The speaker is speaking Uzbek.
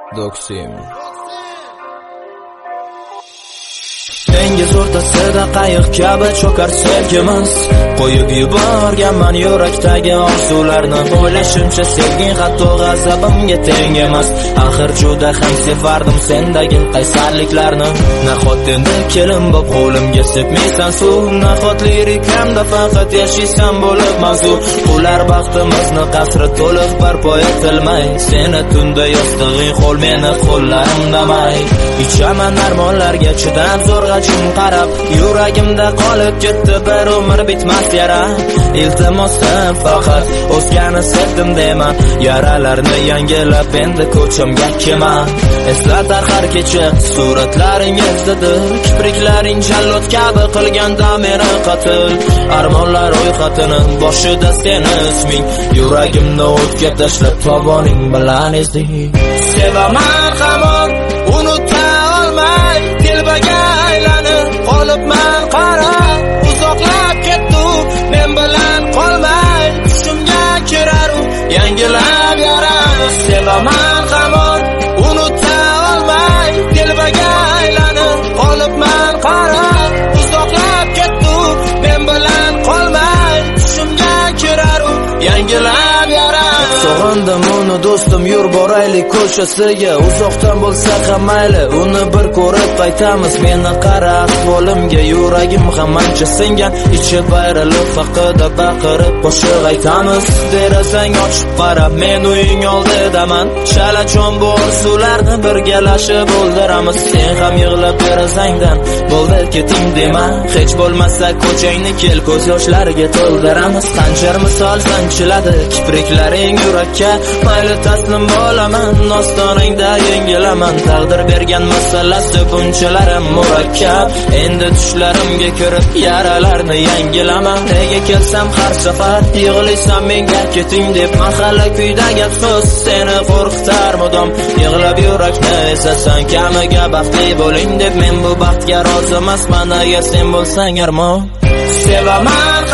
Doksim. Dengiz o'rtasida qayiq kabi cho'kar sevgimiz, qo'yib yuborganman yurakdagi orzularni. O'ylashimcha sevging hatto g'azabimga teng emas. Axir juda ham sevardim sendagi qaysarliklarni. Nahot endi kelin bo'p qo'limga sepmaysan suv, nahot lirikamda faqat yashaysan bo'lib mavzu. Ular baxtimizni qasri to'liq barpo etilmay, seni tunda yostig'ing qo'l, meni qo'llarimda may. Ichaman armonlarga chidab zo'rg'a qarab, yuragimda qolib ketdi bir umr bitmas yara. Iltimosim faqat o'zgani sevdim dema, yaralarni yangilab endi ko'chamga kelma. Eslatar har kecha suratlaringizdadir, kipriklaring jallod kabi qilganda meni qatl. Armonlar ro'yxatini boshida seni isming, yuragimni o'tga tashlab tovoning bilan ezding. Sevaman hamon unuta olmay, telbaga aylanib qolibman qara. Uzoqlab ketdi men bilan qolmay, tushimga kirar yangilab yara. Sevaman hamon unuta olmay, telbaga aylanib qolibman qara. Uzoqlab ketdi men bilan qolmay, tushimga kirar yangilab yara. Sog'indim uni do'stim, yur boraylik ko'chasiga. Uzoqdan bo'lsa ham mayli, uni bir ko'rib qaytamiz. Meni qara ahvolimga, yuragim ham ancha singan. Ichi bayrilib haqida baqirib qo'shiq aytamiz. Derazang ochib qara, men uying oldidaman. Chalachon bu orzularni birgalashib o'ldiramiz. Sen ham yig'lab derazangdan bo'ldi keting dema. Hech bo'lmasa ko'changni kel, ko'z yoshlariga to'ldiramiz. Qanchar misol sanchiladi kipriklaring yurakka, mayli taslim bo'laman, ostonangda yengilaman. Taqdir bergan masalasi bunchalar murakkab, endi tushlarimga kirib yaralarni yangilaman. Nega kelsam har safar yig'laysan menga keting deb, mahalla kuydagi so'z seni qo'rqitar mudom. Yig'lab yurakni esasan, kamiga baxtli bo'ling deb, men bu baxtga rozi emasman agar sen bo'lsang armon. Sevaman